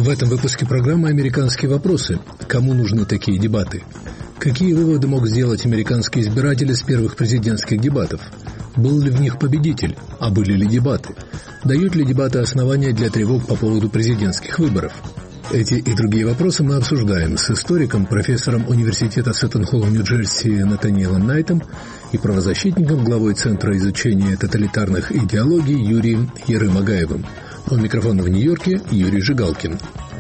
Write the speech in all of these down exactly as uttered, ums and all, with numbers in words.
В этом выпуске программы «Американские вопросы». Кому нужны такие дебаты? Какие выводы мог сделать американский избиратель из первых президентских дебатов? Был ли в них победитель? А были ли дебаты? Дают ли дебаты основания для тревог по поводу президентских выборов? Эти и другие вопросы мы обсуждаем с историком, профессором университета Сеттон-Холл, Нью-Джерси Натаниэлом Найтом и правозащитником, главой Центра изучения тоталитарных идеологий Юрием Ерымагаевым. У микрофона в Нью-Йорке Юрий Жигалкин.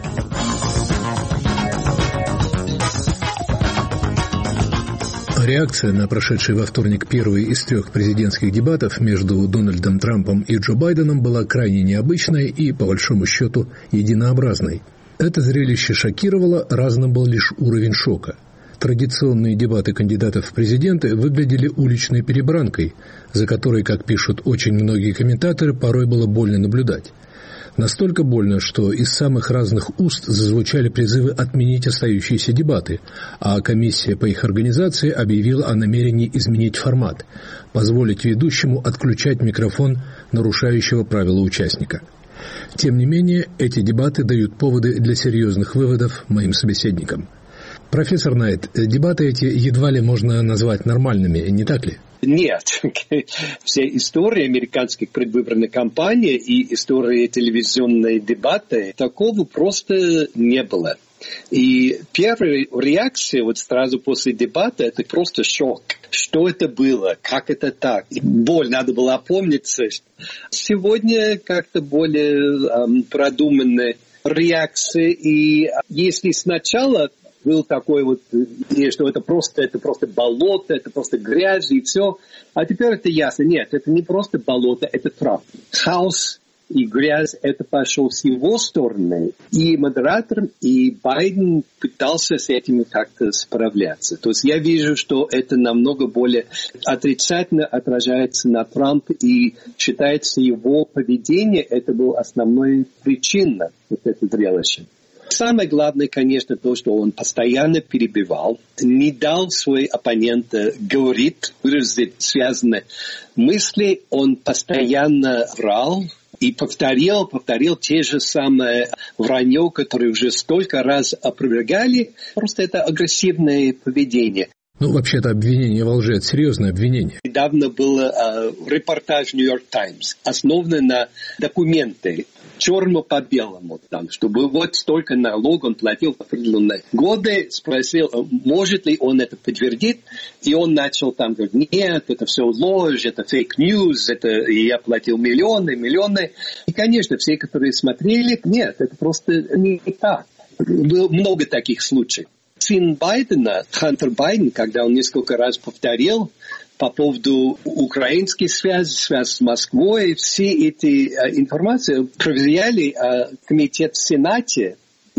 Реакция на прошедший во вторник первый из трех президентских дебатов между Дональдом Трампом и Джо Байденом была крайне необычной и, по большому счету, единообразной. Это зрелище шокировало, разным был лишь уровень шока. Традиционные дебаты кандидатов в президенты выглядели уличной перебранкой, за которой, как пишут очень многие комментаторы, порой было больно наблюдать. Настолько больно, что из самых разных уст зазвучали призывы отменить остающиеся дебаты, а комиссия по их организации объявила о намерении изменить формат, позволить ведущему отключать микрофон нарушающего правила участника. Тем не менее, эти дебаты дают поводы для серьезных выводов моим собеседникам. Профессор Найт, дебаты эти едва ли можно назвать нормальными, не так ли? Нет. Вся история американских предвыборных кампаний и история телевизионной дебаты, такого просто не было. И первая реакция вот сразу после дебата – это просто шок. Что это было? Как это так? Боль, надо было опомниться. Сегодня как-то более эм, продуманная реакция. И если сначала был такой вот, что это просто, это просто болото, это просто грязь и все. А теперь это ясно. Нет, это не просто болото, это Трамп. Хаос и грязь, это пошел с его стороны. И модератор, и Байден пытался с этим как-то справляться. То есть я вижу, что это намного более отрицательно отражается на Трампа, и считается его поведение, это была основная причина вот этого зрелища. Самое главное, конечно, то, что он постоянно перебивал, не дал своим оппонентам говорить, выразить связанные мысли, он постоянно врал и повторил, повторил те же самые вранье, которые уже столько раз опровергали. Просто это агрессивное поведение. Ну, вообще-то обвинение во лжи – это серьезное обвинение. Недавно был э, репортаж «Нью-Йорк Таймс», основанный на документы, черно по белому, там, чтобы вот столько налогов он платил в определенные годы, спросил, может ли он это подтвердить, и он начал там говорить, нет, это все ложь, это фейк-ньюс, это я платил миллионы, миллионы. И, конечно, все, которые смотрели, нет, это просто не так. Было много таких случаев. Сын Байдена, Хантер Байден, когда он несколько раз повторил по поводу украинской связи, связи с Москвой, все эти э, информации проверяли э, комитет в Сенате,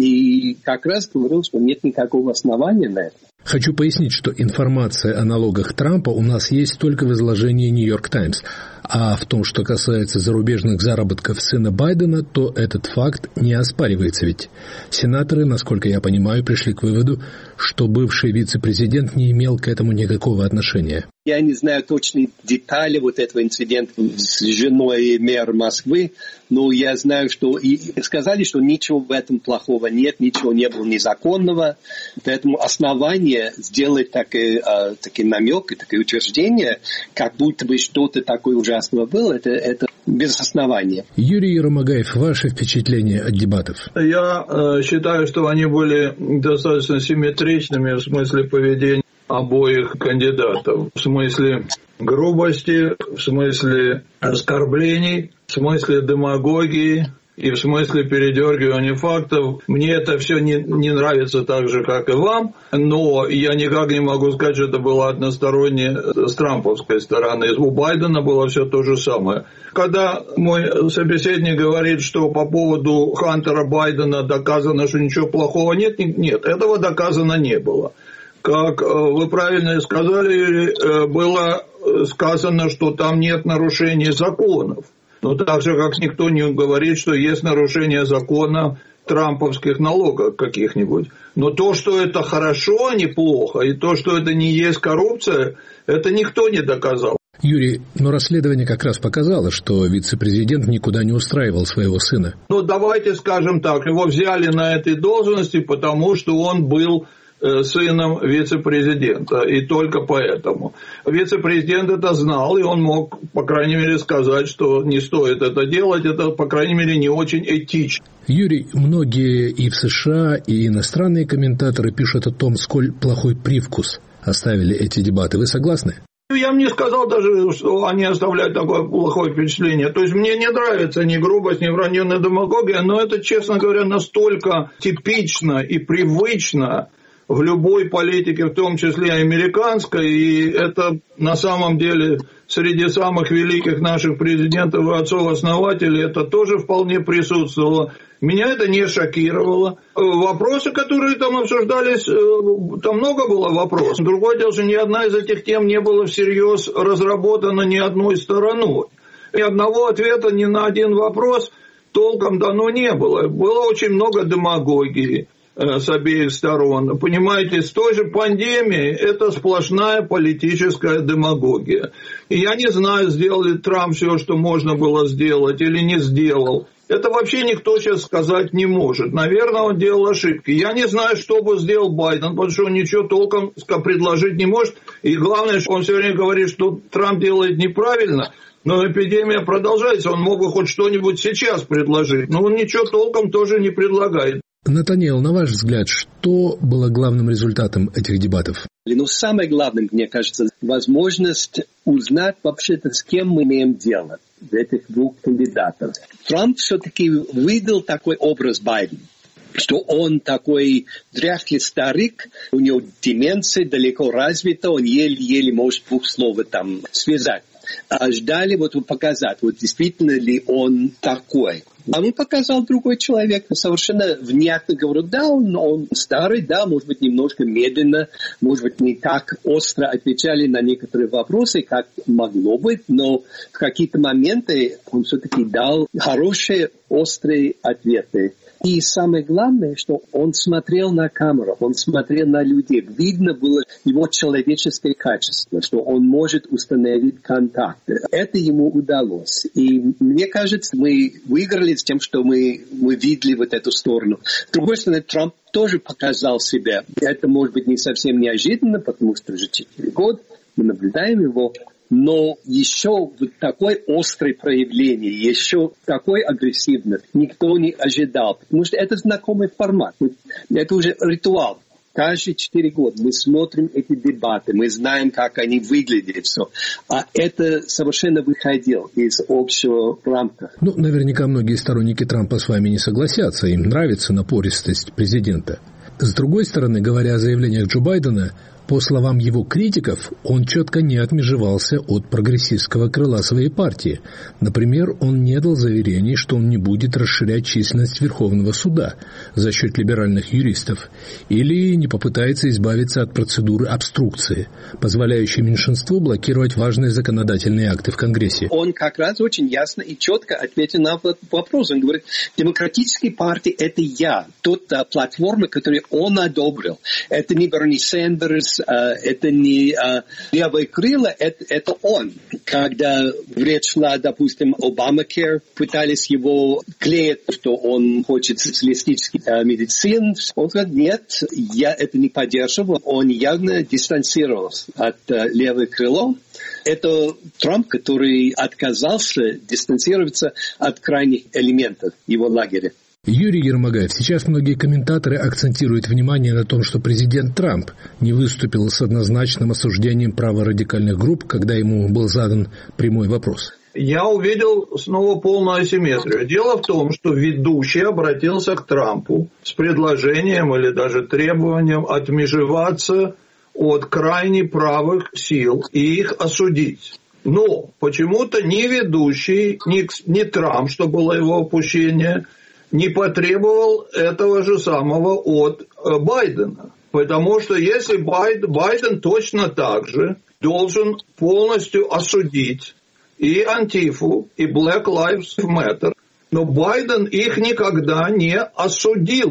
и как раз говорил, что нет никакого основания на это. Хочу пояснить, что информация о налогах Трампа у нас есть только в изложении «Нью-Йорк Таймс». А в том, что касается зарубежных заработков сына Байдена, то этот факт не оспаривается ведь. Сенаторы, насколько я понимаю, пришли к выводу, что бывший вице-президент не имел к этому никакого отношения. Я не знаю точные детали вот этого инцидента с женой мэра Москвы, но я знаю, что и сказали, что ничего в этом плохого нет, ничего не было незаконного. Поэтому основание сделать такой, такой намек и такое утверждение, как будто бы что-то такое ужасное было, это, это без основания. Юрий Ерымагаев, ваши впечатления от дебатов? Я э, считаю, что они были достаточно симметричными в смысле поведения обоих кандидатов. В смысле грубости, в смысле оскорблений, в смысле демагогии и в смысле передергивания фактов. Мне это все не, не нравится так же, как и вам, но я никак не могу сказать, что это было односторонне с трамповской стороны. У Байдена было все то же самое. Когда мой собеседник говорит, что по поводу Хантера Байдена доказано, что ничего плохого нет, нет, этого доказано не было. Как вы правильно сказали, Юрий, было сказано, что там нет нарушений законов. Но так же, как никто не говорит, что есть нарушение закона трамповских налогов каких-нибудь. Но то, что это хорошо, а не плохо, и то, что это не есть коррупция, это никто не доказал. Юрий, но расследование как раз показало, что вице-президент никуда не устраивал своего сына. Ну, давайте скажем так, его взяли на этой должности, потому что он был сыном вице-президента, и только поэтому. Вице-президент это знал, и он мог, по крайней мере, сказать, что не стоит это делать, это, по крайней мере, не очень этично. Юрий, многие и в США, и иностранные комментаторы пишут о том, сколь плохой привкус оставили эти дебаты. Вы согласны? Я бы не сказал даже, что они оставляют такое плохое впечатление. То есть, мне не нравится ни грубость, ни вранье, ни демагогия, но это, честно говоря, настолько типично и привычно в любой политике, в том числе американской, и это на самом деле среди самых великих наших президентов и отцов-основателей это тоже вполне присутствовало. Меня это не шокировало. Вопросы, которые там обсуждались, там много было вопросов. Другое дело, что ни одна из этих тем не была всерьез разработана ни одной стороной. Ни одного ответа ни на один вопрос толком дано не было. Было очень много демагогии с обеих сторон. Понимаете, с той же пандемией это сплошная политическая демагогия. И я не знаю, сделал ли Трамп все, что можно было сделать, или не сделал. Это вообще никто сейчас сказать не может. Наверное, он делал ошибки. Я не знаю, что бы сделал Байден, потому что он ничего толком предложить не может. И главное, что он все время говорит, что Трамп делает неправильно. Но эпидемия продолжается. Он мог бы хоть что-нибудь сейчас предложить. Но он ничего толком тоже не предлагает. Натаниэл, на ваш взгляд, что было главным результатом этих дебатов? Ну, самое главное, мне кажется, возможность узнать вообще-то, с кем мы имеем дело, этих двух кандидатов. Трамп все-таки выдал такой образ Байдена, что он такой дряхлый старик, у него деменция далеко развита, он еле-еле может двух слов там связать. А ждали вот показать, вот действительно ли он такой. А он показал другой человек, совершенно внятно говорил, да, он, он старый, да, может быть, немножко медленно, может быть, не так остро отвечали на некоторые вопросы, как могло быть, но в какие-то моменты он все-таки дал хорошие, острые ответы. И самое главное, что он смотрел на камеру, он смотрел на людей. Видно было его человеческое качество, что он может установить контакты. Это ему удалось. И мне кажется, мы выиграли с тем, что мы, мы видели вот эту сторону. С другой стороны, Трамп тоже показал себя. Это может быть не совсем неожиданно, потому что уже четыре года мы наблюдаем его. Но еще вот такое острое проявление, еще такой агрессивность никто не ожидал. Потому что это знакомый формат. Это уже ритуал. Каждые четыре года мы смотрим эти дебаты, мы знаем, как они выглядят. Все. А это совершенно выходило из общего рамка. Ну, наверняка многие сторонники Трампа с вами не согласятся. Им нравится напористость президента. С другой стороны, говоря о заявлениях Джо Байдена, по словам его критиков, он четко не отмежевался от прогрессистского крыла своей партии. Например, он не дал заверений, что он не будет расширять численность Верховного суда за счет либеральных юристов, или не попытается избавиться от процедуры обструкции, позволяющей меньшинству блокировать важные законодательные акты в Конгрессе. Он как раз очень ясно и четко ответил на вопрос. Он говорит, демократическая партия – это я, тот а, платформа, которую он одобрил. Это не Берни Сандерс, это не а, левое крыло, это, это он. Когда речь шла, допустим, Обамакер, пытались его клеить, что он хочет социалистический а, медицин, он говорит, нет, я это не поддерживал. Он явно дистанцировался от а, левого крыла. Это Трамп, который отказался дистанцироваться от крайних элементов его лагеря. Юрий Ермогаев, сейчас многие комментаторы акцентируют внимание на том, что президент Трамп не выступил с однозначным осуждением праворадикальных групп, когда ему был задан прямой вопрос. Я увидел снова полную асимметрию. Дело в том, что ведущий обратился к Трампу с предложением или даже требованием отмежеваться от крайне правых сил и их осудить. Но почему-то ни ведущий, ни, ни Трамп, что было его опущение, не потребовал этого же самого от Байдена. Потому что если Байден, Байден точно так же должен полностью осудить и Антифу, и Black Lives Matter, но Байден их никогда не осудил.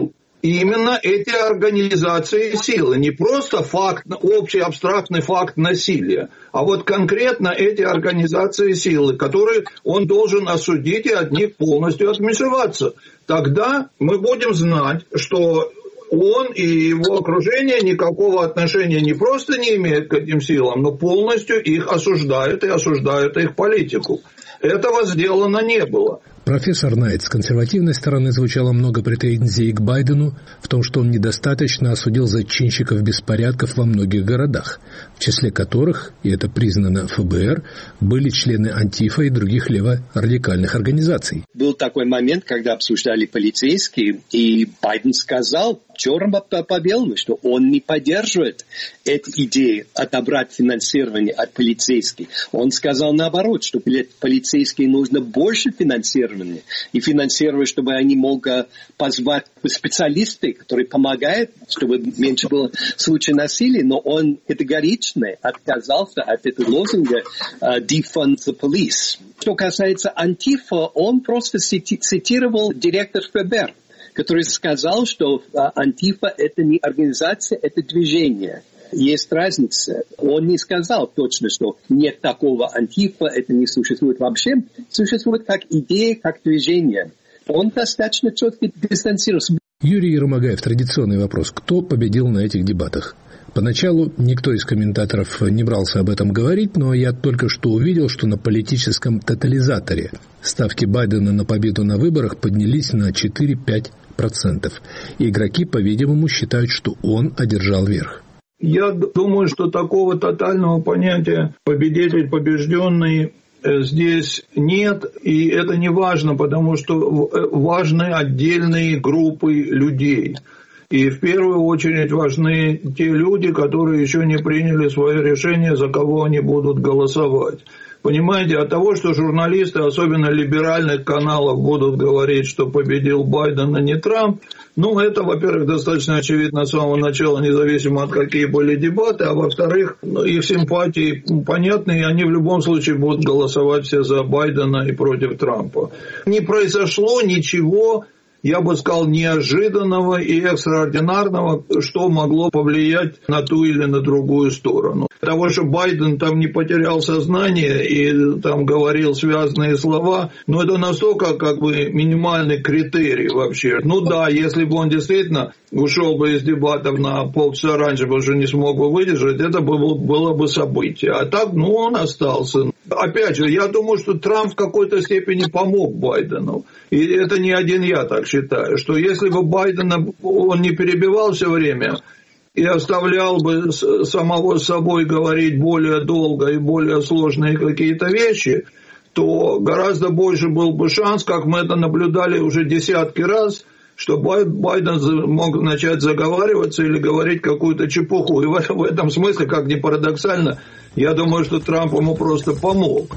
именно эти организации силы. Не просто факт, общий абстрактный факт насилия, а вот конкретно эти организации силы, которые он должен осудить и от них полностью отмежеваться. Тогда мы будем знать, что он и его окружение никакого отношения не просто не имеют к этим силам, но полностью их осуждают и осуждают их политику. Этого сделано не было. Профессор Найт, с консервативной стороны звучало много претензий к Байдену в том, что он недостаточно осудил зачинщиков беспорядков во многих городах, в числе которых, и это признано эф бэ эр, были члены Антифа и других леворадикальных организаций. Был такой момент, когда обсуждали полицейские, и Байден сказал черным по белому, что он не поддерживает эту идею отобрать финансирование от полицейских. Он сказал наоборот, что полицейским нужно больше финансирования, и финансировать, чтобы они могли позвать специалисты, которые помогают, чтобы меньше было случаев насилия, но он категорично отказался от этого лозунга «defund the police». Что касается Антифа, он просто цитировал директор эф бэ эр, который сказал, что Антифа – это не организация, это движение. Есть разница. Он не сказал точно, что нет такого Антифа, это не существует вообще. Существует как идея, как движение. Он достаточно четко дистанцировался. Юрий Ермогаев, традиционный вопрос. Кто победил на этих дебатах? Поначалу никто из комментаторов не брался об этом говорить, но я только что увидел, что на политическом тотализаторе ставки Байдена на победу на выборах поднялись на четыре-пять процентов. И игроки, по-видимому, считают, что он одержал верх. Я думаю, что такого тотального понятия победитель-побежденный здесь нет, и это не важно, потому что важны отдельные группы людей. И в первую очередь важны те люди, которые еще не приняли свое решение, за кого они будут голосовать. Понимаете, от того, что журналисты, особенно либеральных каналов, будут говорить, что победил Байден, а не Трамп, ну, это, во-первых, достаточно очевидно с самого начала, независимо от какие были дебаты, а во-вторых, ну, их симпатии понятны, и они в любом случае будут голосовать все за Байдена и против Трампа. Не произошло ничего, я бы сказал, неожиданного и экстраординарного, что могло повлиять на ту или на другую сторону. Того, что Байден там не потерял сознание и там говорил связанные слова, но это настолько как бы минимальный критерий вообще. Ну да, если бы он действительно ушел бы из дебатов на полчаса раньше, потому что не смог бы выдержать, это было, было бы событие. А так, ну, он остался. Опять же, я думаю, что Трамп в какой-то степени помог Байдену. И это не один я так считаю, что если бы Байдена он не перебивал все время и оставлял бы самого собой говорить более долго и более сложные какие-то вещи, то гораздо больше был бы шанс, как мы это наблюдали уже десятки раз, что Байден мог начать заговариваться или говорить какую-то чепуху. И в этом смысле, как ни парадоксально, я думаю, что Трамп ему просто помог.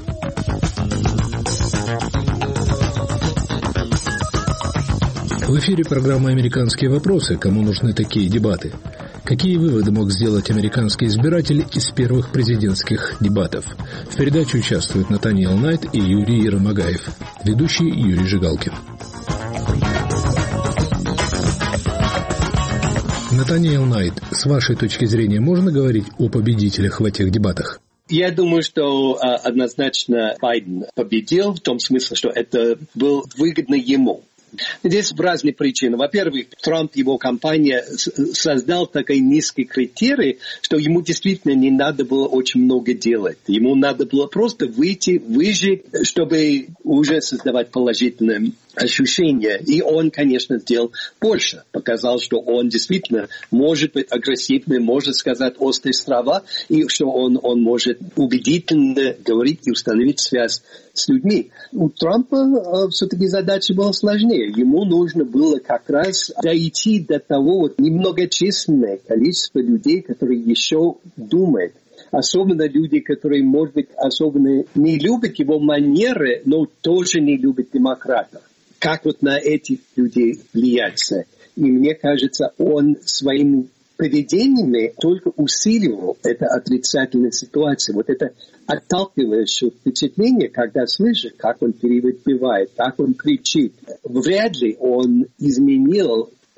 В эфире программа «Американские вопросы». Кому нужны такие дебаты? Какие выводы мог сделать американский избиратель из первых президентских дебатов? В передаче участвуют Натаниэл Найт и Юрий Ермогаев. Ведущий Юрий Жигалкин. Натаниэл Найт, с вашей точки зрения, можно говорить о победителях в этих дебатах? Я думаю, что а, однозначно Байден победил, в том смысле, что это было выгодно ему. Здесь разные причины. Во-первых, Трамп, его компания создал такой низкий критерий, что ему действительно не надо было очень много делать. Ему надо было просто выйти, выжить, чтобы уже создавать положительное ощущение. И он, конечно, сделал больше. Показал, что он действительно может быть агрессивным, может сказать острые слова, и что он, он может убедительно говорить и установить связь с людьми. У Трампа э, все-таки задача была сложнее. Ему нужно было как раз дойти до того вот, немногочисленное количество людей, которые еще думают. Особенно люди, которые, может быть, особенно не любят его манеры, но тоже не любят демократов. Как вот на этих людей влияться? И мне кажется, он своими поведениями только усиливал эту отрицательную ситуацию. Вот это отталкивающее впечатление, когда слышишь, как он перебивает, как он кричит. Вряд ли он изменил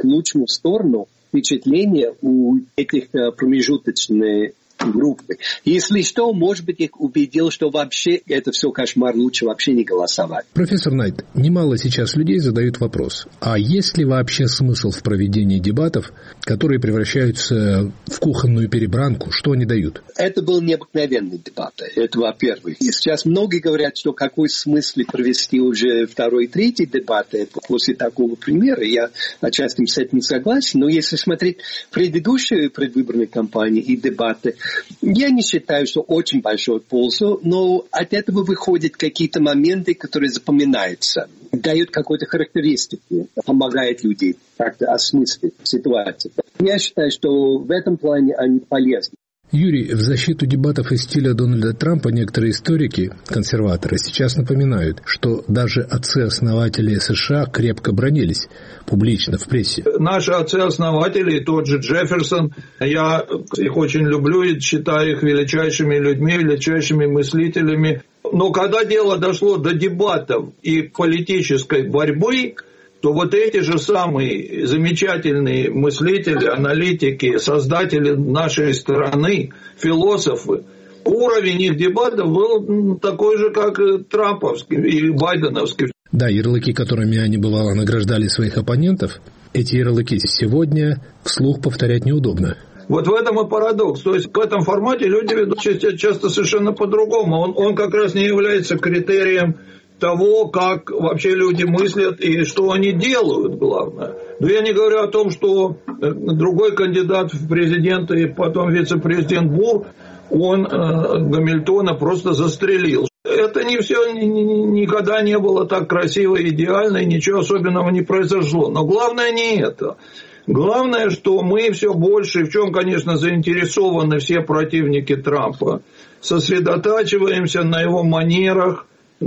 к лучшему сторону впечатление у этих промежуточных группы. Если что, может быть, их убедил, что вообще это все кошмар, лучше вообще не голосовать. Профессор Найт, немало сейчас людей задают вопрос, а есть ли вообще смысл в проведении дебатов, которые превращаются в кухонную перебранку? Что они дают? Это был необыкновенный дебат, это во-первых. И сейчас многие говорят, что какой смысл провести уже второй и третий дебаты после такого примера. Я отчасти с этим согласен, но если смотреть предыдущие предвыборные кампании и дебаты, я не считаю, что очень большую пользу, но от этого выходят какие-то моменты, которые запоминаются, дают какой-то характеристики, помогают людям как-то осмыслить ситуацию. Я считаю, что в этом плане они полезны. Юрий, в защиту дебатов из стиля Дональда Трампа некоторые историки, консерваторы, сейчас напоминают, что даже отцы-основатели США крепко бранились публично в прессе. Наши отцы-основатели, тот же Джефферсон, я их очень люблю и считаю их величайшими людьми, величайшими мыслителями. Но когда дело дошло до дебатов и политической борьбы, то вот эти же самые замечательные мыслители, аналитики, создатели нашей страны, философы, уровень их дебатов был такой же, как и трамповский и байденовский. Да, ярлыки, которыми они, бывало, награждали своих оппонентов, эти ярлыки сегодня вслух повторять неудобно. Вот в этом и парадокс. То есть в этом формате люди ведут часто совершенно по-другому. Он, он как раз не является критерием того, как вообще люди мыслят и что они делают, главное. Но я не говорю о том, что другой кандидат в президенты и потом вице-президент Бур, он э, Гамильтона просто застрелил. Это не все, никогда не было так красиво и идеально, и ничего особенного не произошло. Но главное не это. Главное, что мы все больше, в чем, конечно, заинтересованы все противники Трампа, сосредотачиваемся на его манерах,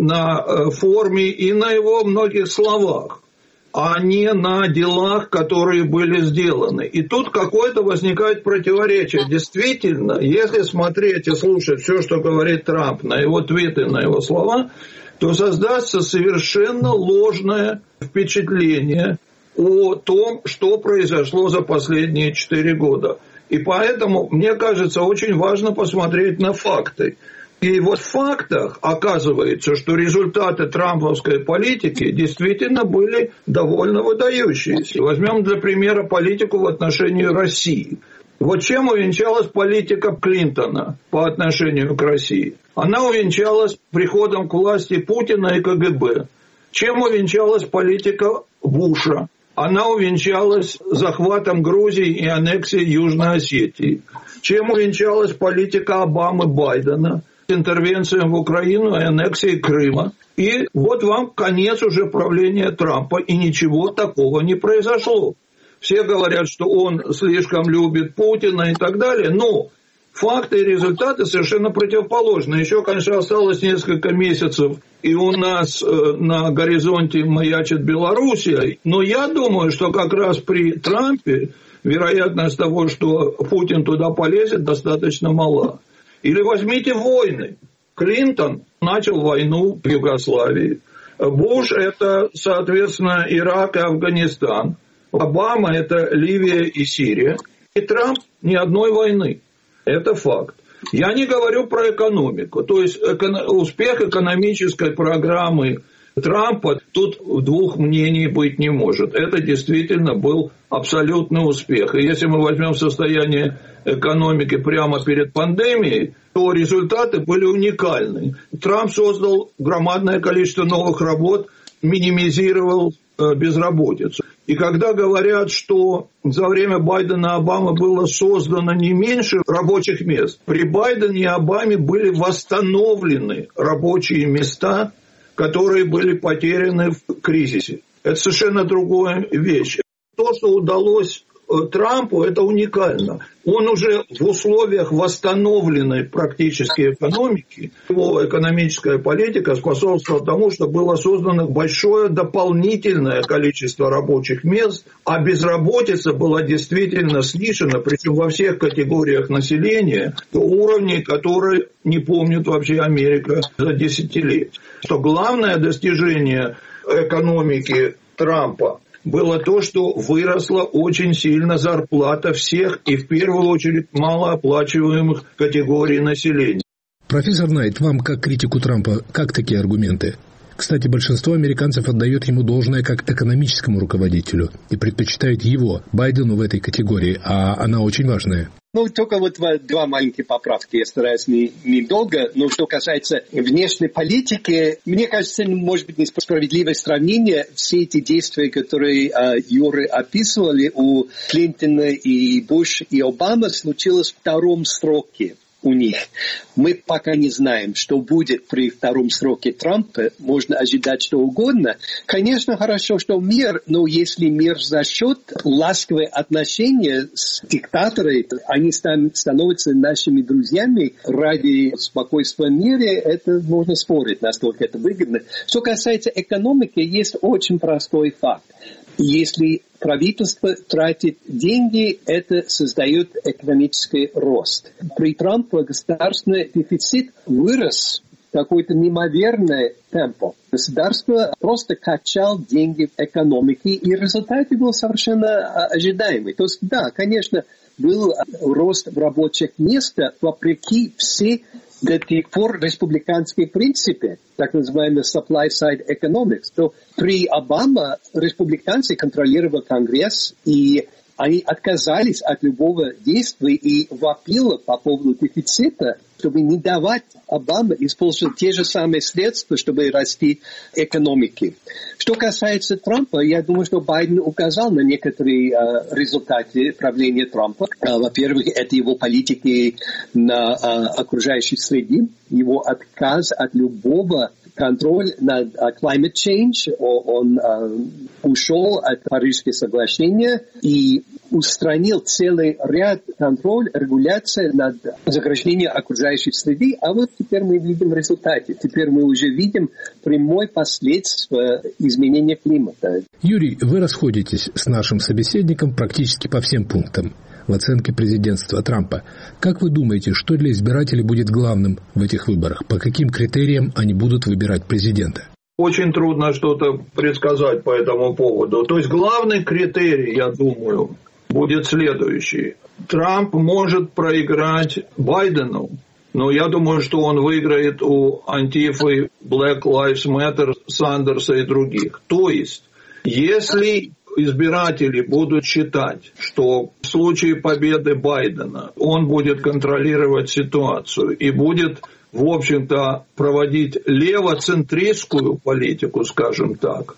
на форме и на его многих словах, а не на делах, которые были сделаны. И тут какое-то возникает противоречие. Действительно, если смотреть и слушать все, что говорит Трамп, на его твиты, на его слова, то создастся совершенно ложное впечатление о том, что произошло за последние четыре года. И поэтому, мне кажется, очень важно посмотреть на факты. И вот в фактах оказывается, что результаты трамповской политики действительно были довольно выдающиеся. Возьмем для примера политику в отношении России. Вот чем увенчалась политика Клинтона по отношению к России? Она увенчалась приходом к власти Путина и ка гэ бэ. Чем увенчалась политика Буша? Она увенчалась захватом Грузии и аннексией Южной Осетии. Чем увенчалась политика Обамы Байдена? Интервенцией в Украину и аннексией Крыма. И вот вам конец уже правления Трампа, и ничего такого не произошло. Все говорят, что он слишком любит Путина и так далее, но факты и результаты совершенно противоположны. Еще, конечно, осталось несколько месяцев, и у нас на горизонте маячит Белоруссия, но я думаю, что как раз при Трампе вероятность того, что Путин туда полезет, достаточно мала. Или возьмите войны. Клинтон начал войну в Югославии. Буш – это, соответственно, Ирак и Афганистан. Обама – это Ливия и Сирия. И Трамп – ни одной войны. Это факт. Я не говорю про экономику. То есть эко- успех экономической программы Трампа, тут двух мнений быть не может. Это действительно был абсолютный успех. И если мы возьмем состояние экономики прямо перед пандемией, то результаты были уникальны. Трамп создал громадное количество новых работ, минимизировал безработицу. И когда говорят, что за время Байдена и Обамы было создано не меньше рабочих мест, при Байдене и Обаме были восстановлены рабочие места, которые были потеряны в кризисе. Это совершенно другая вещь. То, что удалось Трампу, это уникально. Он уже в условиях восстановленной практически экономики, его экономическая политика способствовала тому, что было создано большое дополнительное количество рабочих мест, а безработица была действительно снижена, причем во всех категориях населения, до уровней, которые не помнит вообще Америка за десятилетия. Что главное достижение экономики Трампа было то, что выросла очень сильно зарплата всех и в первую очередь малооплачиваемых категорий населения. Профессор Найт, вам, как критику Трампа, как такие аргументы? Кстати, большинство американцев отдает ему должное как экономическому руководителю и предпочитает его, Байдену, в этой категории, а она очень важная. Ну, только вот два маленькие поправки. Я стараюсь недолго. Но что касается внешней политики, мне кажется, может быть, несправедливое сравнение. Все эти действия, которые э, Юры описывали у Клинтона и Буш и Обамы, случилось в втором сроке у них. Мы пока не знаем, что будет при втором сроке Трампа. Можно ожидать что угодно. Конечно, хорошо, что мир, но если мир за счет ласковых отношений с диктаторами, они становятся нашими друзьями ради спокойствия в мире, это можно спорить, насколько это выгодно. Что касается экономики, есть очень простой факт. Если правительство тратит деньги, это создает экономический рост. При Трампе государственный дефицит вырос в какой-то неимоверный темп. Государство просто качало деньги в экономике, и результат был совершенно ожидаемый. То есть, да, конечно, был рост рабочих мест, вопреки все до тех пор республиканские принципы, так называемый supply-side economics, то при Обаме республиканцы контролировали Конгресс, и они отказались от любого действия и вопили по поводу дефицита, чтобы не давать Обаме использовать те же самые средства, чтобы расти экономики. Что касается Трампа, я думаю, что Байден указал на некоторые uh, результаты правления Трампа. Uh, во-первых, это его политики на uh, окружающей среде, его отказ от любого контроль над uh, climate change, он uh, ушел от Парижского соглашения и устранил целый ряд контроль, регуляции над загрязнением окружающей среды, а вот теперь мы видим результаты. Теперь мы уже видим прямое последствие изменения климата. Юрий, вы расходитесь с нашим собеседником практически по всем пунктам в оценке президентства Трампа. Как вы думаете, что для избирателей будет главным в этих выборах? По каким критериям они будут выбирать президента? Очень трудно что-то предсказать по этому поводу. То есть главный критерий, я думаю, будет следующий. Трамп может проиграть Байдену, но я думаю, что он выиграет у Антифы, Black Lives Matter, Сандерса и других. То есть, если избиратели будут считать, что в случае победы Байдена он будет контролировать ситуацию и будет, в общем-то, проводить левоцентристскую политику, скажем так,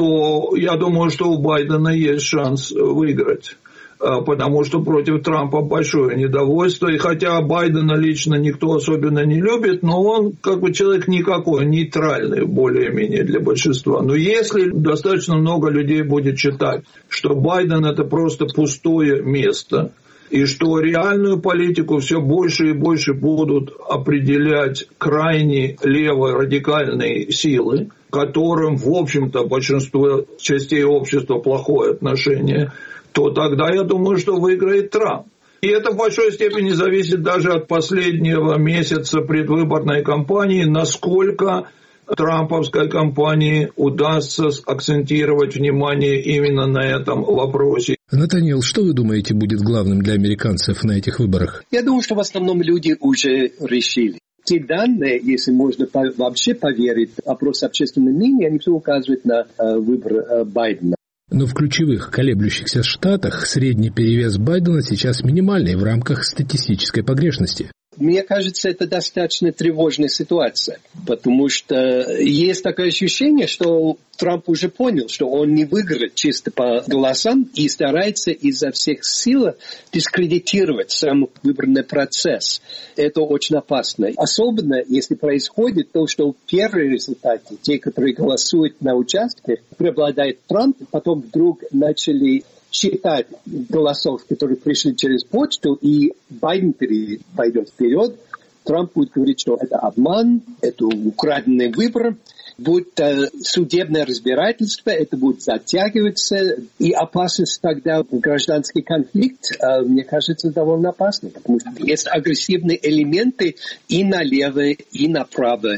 то я думаю, что у Байдена есть шанс выиграть. Потому что против Трампа большое недовольство. И хотя Байдена лично никто особенно не любит, но он как бы человек никакой, нейтральный более-менее для большинства. Но если достаточно много людей будет считать, что Байден это просто пустое место, и что реальную политику все больше и больше будут определять крайне лево-радикальные силы, к которым, в общем-то, большинство частей общества плохое отношение, то тогда я думаю, что выиграет Трамп. И это в большой степени зависит даже от последнего месяца предвыборной кампании, насколько трамповской кампании удастся акцентировать внимание именно на этом вопросе. Натаниэл, что вы думаете будет главным для американцев на этих выборах? Я думаю, что в основном люди уже решили. Те данные, если можно вообще поверить, опрос общественного мнения, они все указывают на э, выбор э, Байдена. Но в ключевых колеблющихся штатах средний перевес Байдена сейчас минимальный в рамках статистической погрешности. Мне кажется, это достаточно тревожная ситуация, потому что есть такое ощущение, что Трамп уже понял, что он не выиграет чисто по голосам и старается изо всех сил дискредитировать сам выборный процесс. Это очень опасно. Особенно, если происходит то, что в первые результаты, те, которые голосуют на участках, преобладает Трамп, потом вдруг начали считать голосов, которые пришли через почту, и Байден пойдет вперед. Трамп будет говорить, что это обман, это украденный выбор, будет э, судебное разбирательство, это будет затягиваться, и опасность тогда в гражданский конфликт, э, мне кажется, довольно опасна, потому что есть агрессивные элементы и налево, и направо.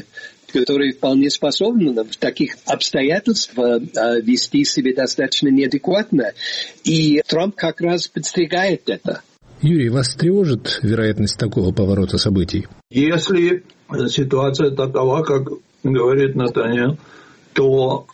которые вполне способны в таких обстоятельствах вести себя достаточно неадекватно. И Трамп как раз подстерегает это. Юрий, вас тревожит вероятность такого поворота событий? Если ситуация такова, как говорит Натаньял, то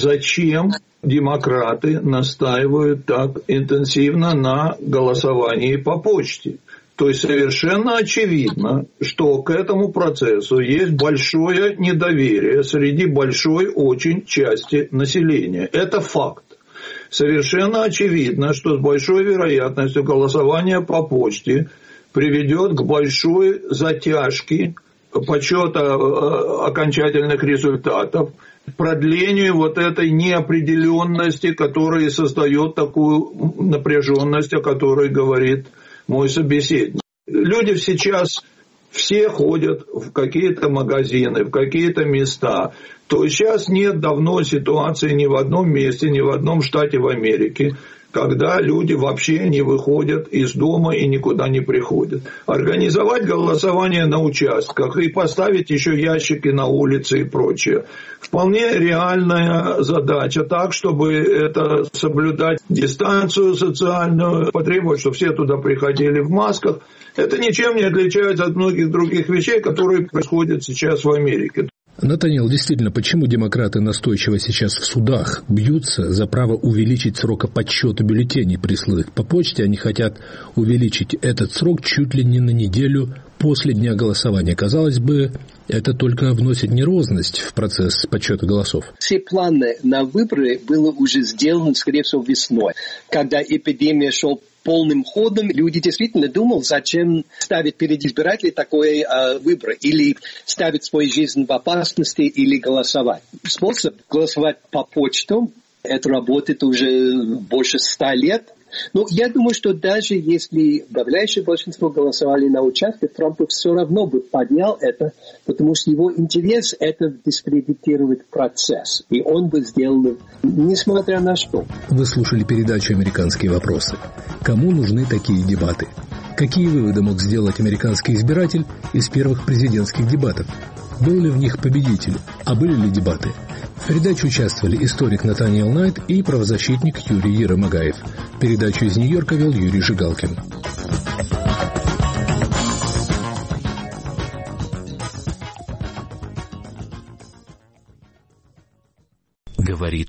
зачем демократы настаивают так интенсивно на голосовании по почте? То есть совершенно очевидно, что к этому процессу есть большое недоверие среди большой очень части населения. Это факт. Совершенно очевидно, что с большой вероятностью голосование по почте приведет к большой затяжке подсчета окончательных результатов, продлению вот этой неопределенности, которая создает такую напряженность, о которой говорит мой собеседник. Люди сейчас все ходят в какие-то магазины, в какие-то места. То есть сейчас нет давно ситуации ни в одном месте, ни в одном штате в Америке, когда люди вообще не выходят из дома и никуда не приходят. Организовать голосование на участках и поставить еще ящики на улице и прочее. Вполне реальная задача, так, чтобы это соблюдать дистанцию социальную, потребовать, чтобы все туда приходили в масках. Это ничем не отличается от многих других вещей, которые происходят сейчас в Америке. Натаниэл, действительно, почему демократы настойчиво сейчас в судах бьются за право увеличить срок подсчета бюллетеней, присланных по почте? Они хотят увеличить этот срок чуть ли не на неделю после дня голосования. Казалось бы, это только вносит нервозность в процесс подсчета голосов. Все планы на выборы были уже сделаны, скорее всего, весной, когда эпидемия шла полным ходом. Люди действительно думали, зачем ставить перед избирателями такой э, выбор. Или ставить свою жизнь в опасности, или голосовать. Способ голосовать по почту, это работает уже больше ста лет. Но я думаю, что даже если подавляющее большинство голосовали на участке, Трамп все равно бы поднял это, потому что его интерес – это дискредитировать процесс. И он бы сделал, несмотря на что. Вы слушали передачу «Американские вопросы». Кому нужны такие дебаты? Какие выводы мог сделать американский избиратель из первых президентских дебатов? Был ли в них победитель? А были ли дебаты? В передаче участвовали историк Натаниэл Найт и правозащитник Юрий Еромагаев. Передачу из Нью-Йорка вел Юрий Жигалкин. Говорит